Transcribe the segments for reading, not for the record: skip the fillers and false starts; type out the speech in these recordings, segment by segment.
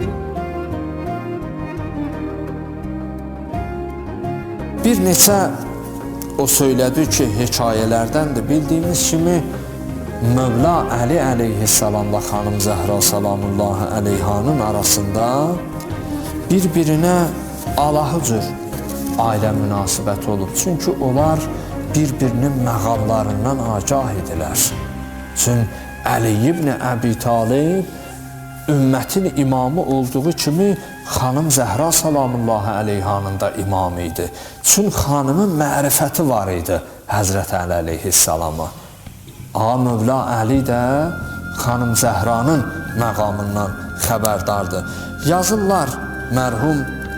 Bir neçə o söylədi ki, hekayələrdən də bildiyimiz kimi Mövla Əli əleyhissalamla xanım Zəhra salamullahi əleyhanın arasında bir-birinə alahı cür ailə münasibəti olub. Çünki onlar bir-birinin məqamlarından agah idilər. Çünki Əli ibn Əbi Talib ümmətin imamı olduğu kimi xanım Zəhra salamullahi əleyhanın da imamı idi. Çünki xanımın mərifəti var idi Həzrət Əli əleyhissalama. Mövla Əli də xanım Zəhranın məqamından xəbərdardır. Yazırlar mərhum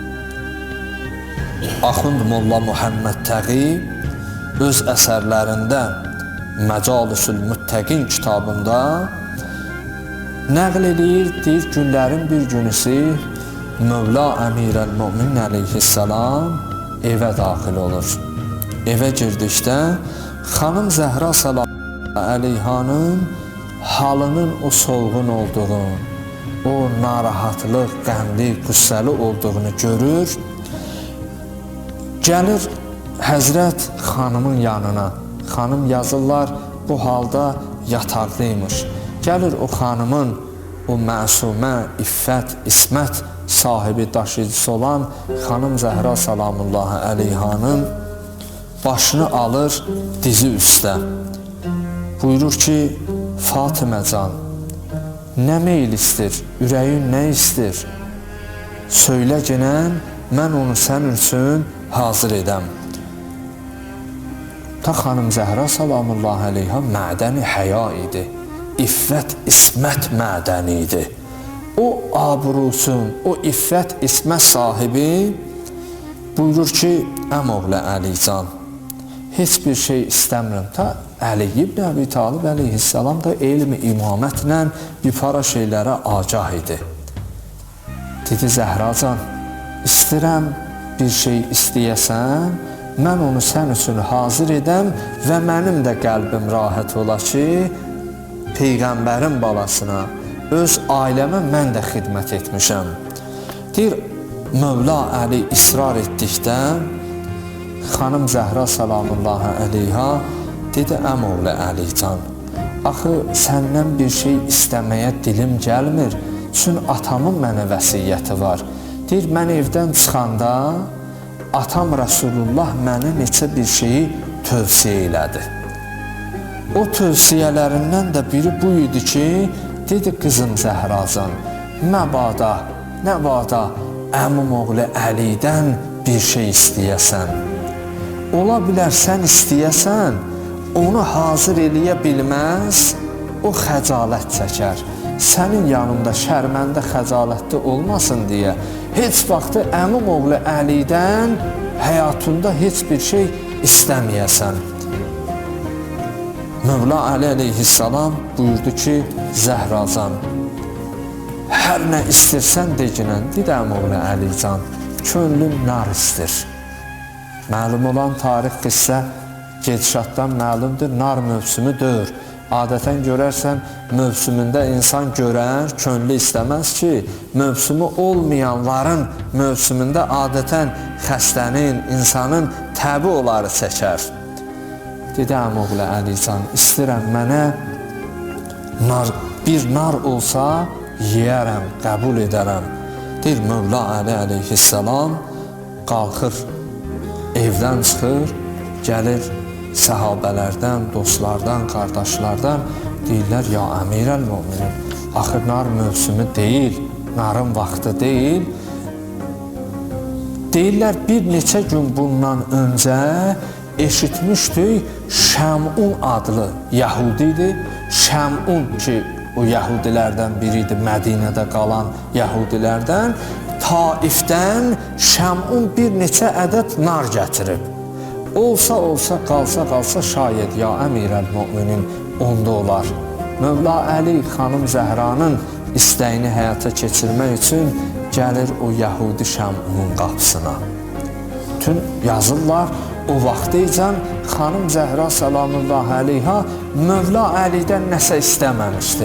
Axund Molla Muhammed Təqi öz əsərlərində Məcalisül Müttəqin kitabında nəql edir, deyir, günlərin bir günüsü Mövla Əmirəl-Mömin əleyhissalam evə daxil olur. Evə girdikdə xanım Zəhra salamullahi əleyhanın halının o solğun olduğunu, o narahatlıq, qəmli, qüssəli olduğunu görür. Gəlir Həzrət xanımın yanına. Xanım yazırlar bu halda yataqlıymış. Gəlir o xanımın o məsumə, iffət, ismət sahibi, daşıyıcısı olan xanım Zəhra salamullahi əleyhanın başını alır dizi üstə. Buyurur ki, Fatıməcan, nə meyil istir, ürəyin nə istir? Söylə genən, mən onu sənin üçün hazır edəm. Ta xanım Zəhra salamullahi əleyha mədəni həya idi. İffət, ismət mədəni idi. O abrusun, o iffət, ismət sahibi buyurur ki, əmoğlə Əlican, heç bir şey istəmirəm. Ta Əli ibn Əbi Talib əleyhissalam da elmi imamətlə bir para şeylərə agah idi. Dedi, Zəhracan, istəyirəm bir şey istəyəsən, mən onu sən üçün hazır edəm və mənim də qəlbim rahat ola ki, Peyğəmbərin balasına, öz ailəmə mən də xidmət etmişəm. Deyir, Mövla Əli israr etdikdə, xanım Zəhra salamullahi əleyha dedi, əmoğlə Əlican, axı səndən bir şey istəməyə dilim gəlmir, çünki atamın mənə vəsiyyəti var. Deyir, mən evdən çıxanda atam Rasulullah mənə neçə bir şeyi tövsiyə elədi. O tövsiyələrindən də biri bu idi ki, dedi, qızım Zəhracan, məbada əmim oğlu Əlidən bir şey istəyəsən. Ola bilər sən istəyəsən, onu hazır eləyə bilməz, o xəcalət çəkər. Sənin yanında şərməndə xəcalətli olmasın deyə heç vaxtı əmim oğlu Əlidən həyatında heç bir şey istəməyəsən. Mövla Əli əleyhissalam buyurdu ki, Zəhracan, hər nə istirsən deginən, dedi əmoğlu Əlican, könlüm nar istir. Məlum olan tarix qissə gedişatdan məlumdur, nar mövsümü deyir. Adətən görərsən, mövsümündə insan görər, könlü istəməz ki, mövsümü olmayanların mövsümündə adətən xəstənin, insanın təbi oları çəkər. Dedi, əmoğlu Əlican, istəyirəm mənə bir nar olsa, yeyərəm, qəbul edərəm. Deyir, Mövla Əli əleyhissalam qalxır, evdən çıxır, gəlir səhabələrdən, dostlardan, qardaşlardan, deyirlər, ya Əmirəl-Möminin, axı nar mövsümü deyil, narın vaxtı deyil. Deyirlər, bir neçə gün bundan öncə eşitmişdik, Şəmun adlı Yəhudi idi. Şəmun ki, o Yəhudilərdən biri idi, Mədinədə qalan Yəhudilərdən, Taifdən Şəmun bir neçə ədəd nar gətirib. Olsa, qalsa şayət, ya Əmirəl-Möminin onda olar. Mövla Əli xanım Zəhranın istəyini həyata keçirmək üçün gəlir o Yəhudi Şəmunun qapısına. Bütün yazırlar, o vaxtıycan xanım Zəhra salamullahi əleyha Mövla Əlidən nəsə istəməmişdi. Ta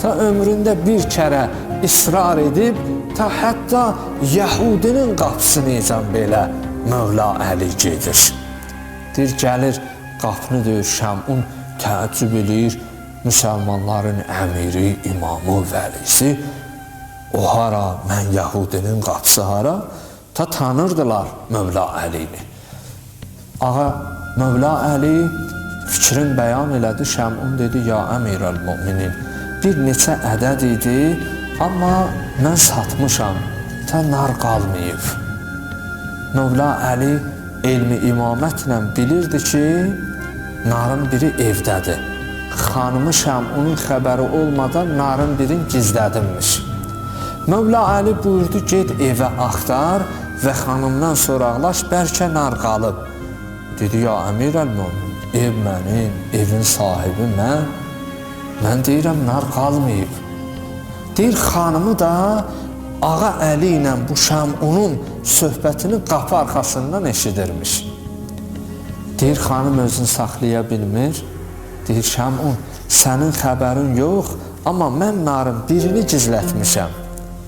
ta ömründə bir kərə israr edib, ta hətta Yəhudinin qapısını necəm belə Mövla Əli gedir. Deyir, gəlir, qapını döyür, Şəmun təəccüb edir, müsəlmanların əmiri, imamı, vəlisi, o hara, mən Yəhudinin qapısı hara, ta tanırdılar Mövla Əlini. Ağa, Mövla Əli fikrin bəyan elədi, Şəmun dedi, ya əmirəl-müminin, bir neçə ədəd idi, amma mən satmışam, ta nar qalmayıb. Mövla Əli elmi imamətlə bilirdi ki, narın biri evdədir. Xanımı Şəmunun xəbəri olmadan narın birini gizlədinmiş. Mövla Əli buyurdu, get evə axtar və xanımdan soraqlaş, bəlkə nar qalıb. Dedi, ya əmirəl-müminin, ev mənim, evin sahibi mən. Mən deyirəm, nar qalmayıb. Deyir, xanımı da Ağa Əli ilə bu Şəmunun söhbətini qapı arxasından eşidirmiş. Deyir, xanım özünü saxlaya bilmir. Deyir, Şəmun, sənin xəbərin yox, amma mən narın birini gizlətmişəm.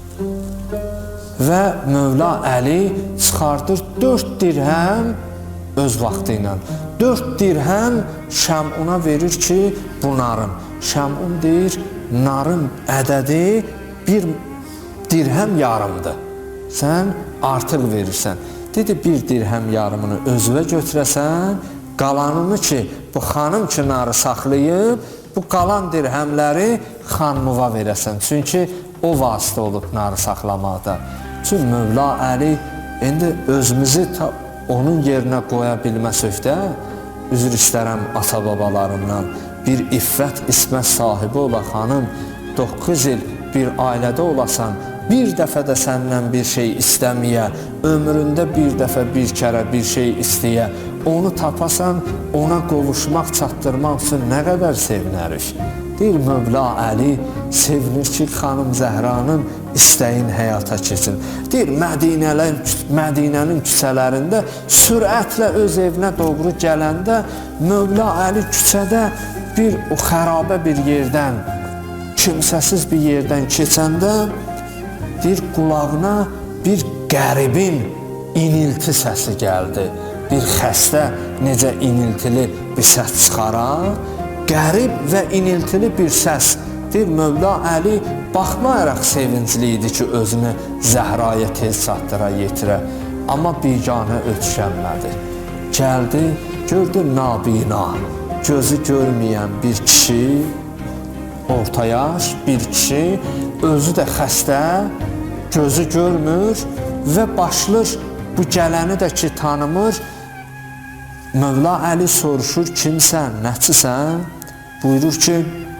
Və Mövla Əli çıxardır 4 dirhəm öz vaxtı ilə. 4 dirhəm Şəmuna verir ki, bu narın. Şəmun deyir, narın ədədi 1 dirhəm yarımdır. Sən artıq verirsən. Dedi, 1 dirhəm yarımını özünə götürəsən, qalanını ki, bu xanım ki, narı saxlayıb, bu qalan dirhəmləri xanımıva verəsən. Çünki o vasitə olub narı saxlamaqda. Çünki Mövla Əli indi özümüzü onun yerinə qoya bilməsək də, üzr istərəm ata-babalarımdan, bir iffət, ismət sahibi ola xanım, 9 il bir ailədə olasan, bir dəfə də səndən bir şey istəməyə, ömründə bir dəfə bir kərə bir şey istəyə, onu tapasan, ona qovuşmaq, çatdırmaq üçün nə qədər sevinərik. Deyir, Mövla Əli sevinir ki, xanım Zəhranın istəyin həyata keçsin. Deyir, Mədinənin küçələrində sürətlə öz evinə doğru gələndə Mövla Əli küçədə bir o xərabə bir yerdən, kimsəsiz bir yerdən keçəndə deyir, qulağına bir qəribin inilti səsi gəldi. Bir xəstə necə iniltili bir səs çıxarar, qərib və iniltili bir səs. Deyir, Mövla Əli baxmayaraq sevincli idi ki, özünü Zəhraya tez çatdıra, yetirə. Amma biganə ötkənmədi. Gəldi, gördü nabina, gözü görməyən bir kişi, orta yaş bir kişi, özü də xəstə, gözü görmür və başlır bu gələni də ki, tanımır. Mövla Əli soruşur, kimsən, nəçisən? Buyurur ki,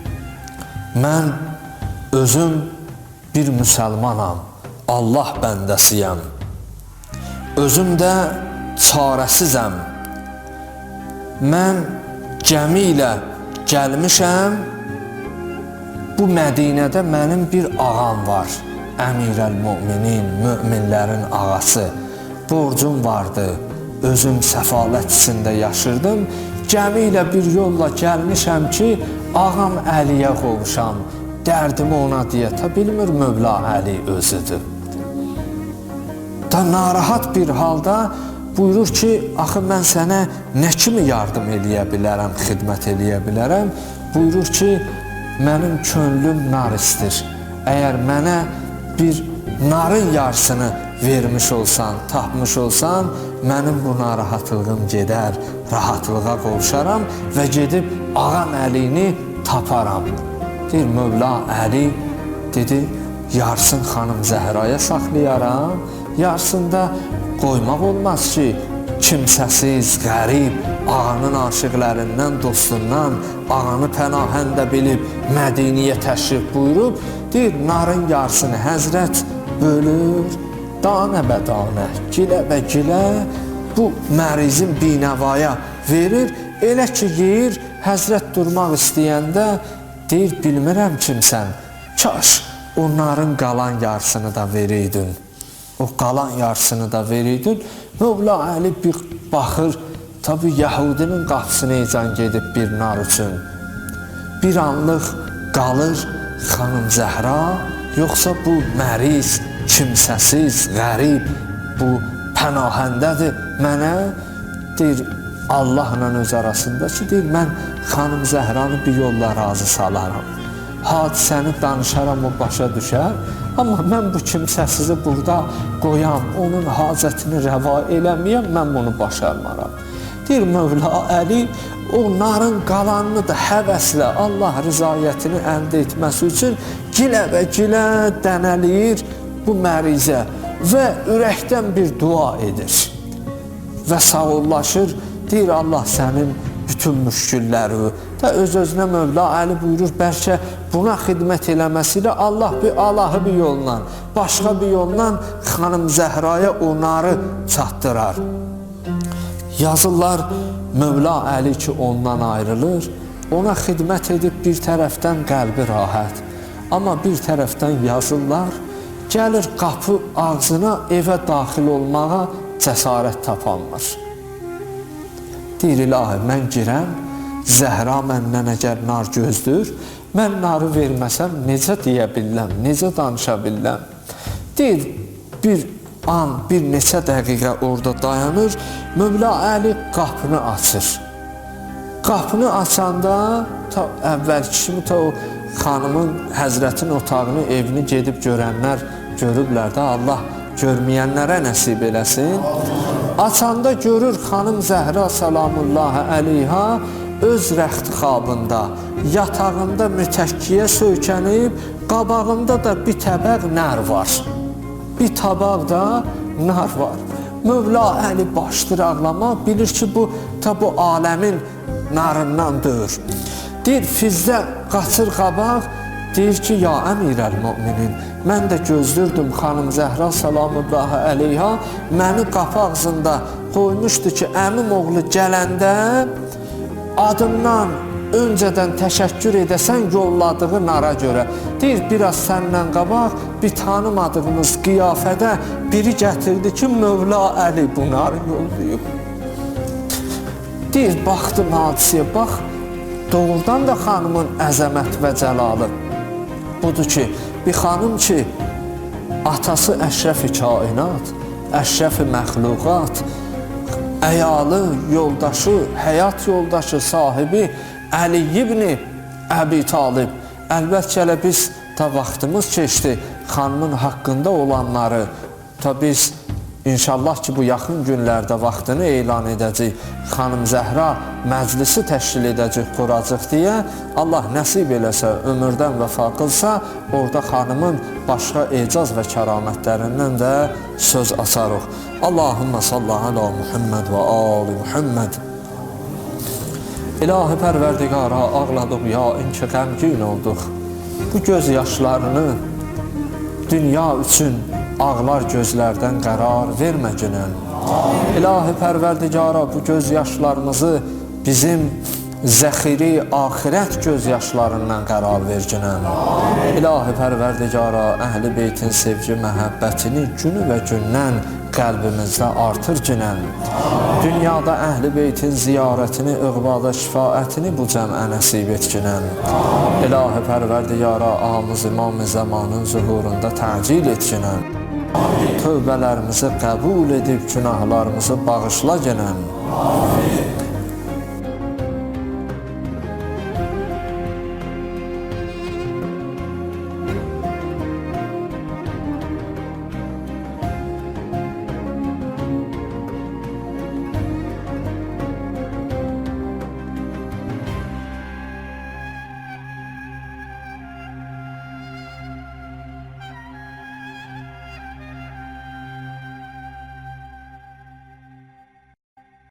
mən özüm bir müsəlmanam, Allah bəndəsiyəm. Özüm də çarəsizəm. Mən gəmi ilə gəlmişəm, bu Mədinədə mənim bir ağam var, əmirəl-müminin, möminlərin ağası. Borcum vardı, özüm səfalət içində yaşırdım. Gəmi ilə bir yolla gəlmişəm ki, ağam Əliyə qovuşam, dərdimi ona deyə, ta bilmir Mövla Əli özüdür. Da narahat bir halda buyurur ki, axı mən sənə nə kimi yardım eləyə bilərəm, xidmət eləyə bilərəm? Buyurur ki, mənim könlüm nar istir. Əgər mənə bir narın yarısını vermiş olsan, tapmış olsan, mənim bu narahatlığım gedər, rahatlığa qovuşaram və gedib ağam Əlini taparam. Deyir, Mövla Əli dedi, yarısını xanım Zəhraya saxlayaram, yarısını da qoymaq olmaz ki, kimsəsiz, qərib, ağanın aşiqlərindən, dostundan, ağanı pənahəndə bilib Mədiniyə təşrif buyurub, deyir, narın yarısını həzrət bölür, danə bə danə, gilə bə gilə, bu mərizin binəvaya verir, elə ki, yeyir, həzrət durmaq istəyəndə, deyir, bilmirəm kimsən, kaş onların qalan yarısını da veriydin. O qalan yarısını da veriydin. Mövla Əli bir baxır, tabi Yəhudinin qapısına ecan gedib bir nar üçün. Bir anlıq qalır xanım Zəhra, yoxsa bu məriz, kimsəsiz, qərib, bu pənahəndədir mənə? Deyir, Allahla öz arasında ki, deyir, mən xanım Zəhranı bir yolla razı salaram. Hadisəni danışaram, o başa düşər. Amma mən bu kimsəsizi burada qoyam, onun hacətini rəva eləməyəm, mən bunu başarmaram. Deyir, Mövla Əli o narın qalanını da həvəslə Allah rızayətini əldə etməsi üçün gilə və gilə dənəliyir bu mərizə və ürəkdən bir dua edir və sağollaşır. Deyir, Allah sənin bütün müşkülləri da öz-özünə Mövla Əli buyurur, bəlkə buna xidmət eləməsilə Allah bir alahı bir yolla, başqa bir yolla xanım Zəhraya o narı çatdırar. Yazırlar, Mövla Əli ki ondan ayrılır, ona xidmət edib bir tərəfdən qəlbi rahat, amma bir tərəfdən yazırlar, gəlir qapı ağzına evə daxil olmağa cəsarət tapanmır. Deyir, ilahi, mən girəm, Zəhra məndən əgər nar gözdür, mən narı verməsəm necə deyə biləm, necə danışa biləm? Deyir, bir an, bir neçə dəqiqə orada dayanır, Mövla Əli qapını açır. Qapını açanda, əvvəlki kimi o xanımın, həzrətin otağını, evini gedib görənlər görüblər də, Allah görməyənlərə nəsib eləsin. Açanda görür xanım Zəhra salamullahi əleyha öz rəxtixabında, yatağında mütəkkiyə söykənib, qabağında da bir təbəq nər var. Bir tabaqda nar var. Mövla Əli başdır ağlamaq, bilir ki, bu aləmin narındandır. Deyir, Fizzə qaçır qabaq, deyir ki, ya əmirəl-müminin, mən də gözlürdüm xanım Zəhra salamullahi əleyha, məni qapı ağzında qoymuşdu ki, əmim oğlu gələndə adından öncədən təşəkkür edəsən yolladığı nara görə. Deyir, biraz səndən qabaq bir tanımadığımız qiyafədə biri gətirdi ki, Mövla Əli bu narı yollayıb. Deyir, baxdım hadisəyə, bax, doğrudan da xanımın əzəmət və cəlalı budur ki, bir xanım ki, atası əşrəf-i kainat, əşrəf-i məxluqat, əyalı, yoldaşı, həyat yoldaşı, sahibi Əli ibn Əbi Talib. Əlbəttə elə biz da vaxtımız keçdi xanımın haqqında olanları. Biz inşallah ki, bu yaxın günlərdə vaxtını elan edəcək, xanım Zəhra məclisi təşkil edəcək, quracaq deyə Allah nəsib eləsə, ömürdən vəfa qılsa, orada xanımın başqa ecaz və kəramətlərindən də söz açarıq. Allahümmə sallallahu ala Muhammed və ali Muhammed. İlahi pərverdigara ağladıq ya inki qəmgin olduq. Bu göz yaşlarını dünya üçün ağlar gözlərdən qərar vermə günən. İlahi pərverdigara bu göz yaşlarımızı bizim zəxiri axirət göz yaşlarından qərar ver günən. İlahi pərverdigara əhl-i beytin sevgi məhəbbətini günü və gündən qəlbimizdə artır günən. Dünyada əhl-i beytin ziyarətini, iqbada şifaətini bu cəmə nəsib et günən. İlahi pərverdigara amız imam-ı zamanın zuhurunda təcil et günən. Tövbələrimizi qəbul edib günahlarımızı bağışla günən.